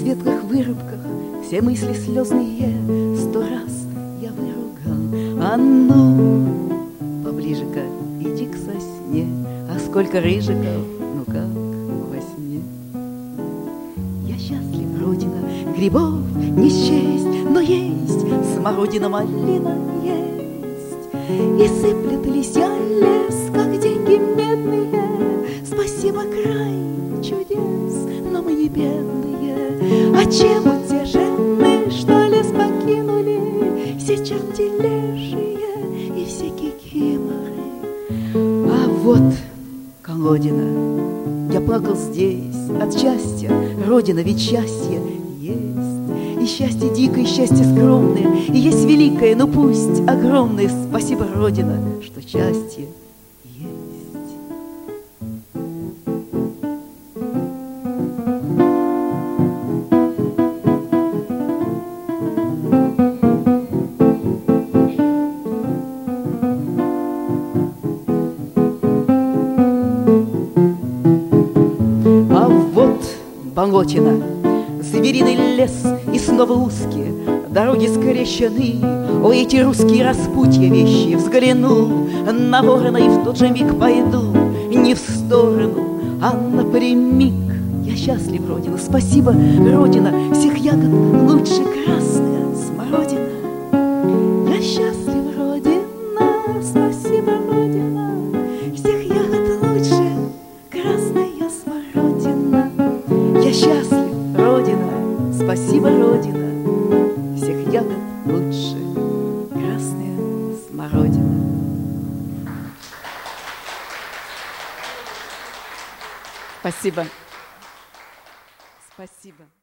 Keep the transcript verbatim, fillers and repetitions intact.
светлых вырубках все мысли слезные сто раз я выругал. А ну, поближе-ка, иди к сосне, а сколько рыжиков, ну как во сне. Я счастлив, Родина, грибов не счесть, но есть смородина, малина есть. И сыплет листья лес, как деньги медные. Спасибо, край чудес, но мы не бедные. А чем утешены, что лес покинули все черти лешие и все кикиморы? А вот колодина, я плакал здесь от счастья, Родина, ведь счастье есть. И счастье дикое, и счастье скромное, и есть великое, но пусть огромное. Спасибо, Родина, что счастье есть. А вот болотина, звериный лес и снова узкие дороги скрещены. О, эти русские распутья вещи, взгляну на ворона и в тот же миг пойду не в сторону, а напрямик. Я счастлив, Родина, спасибо, Родина, всех ягод лучше красная смородина. Я счастлив, Родина, спасибо, Родина, всех ягод лучше красная смородина. Я счастлив, Родина, спасибо, Родина, всех ягод лучше красная смородина. Спасибо. Спасибо.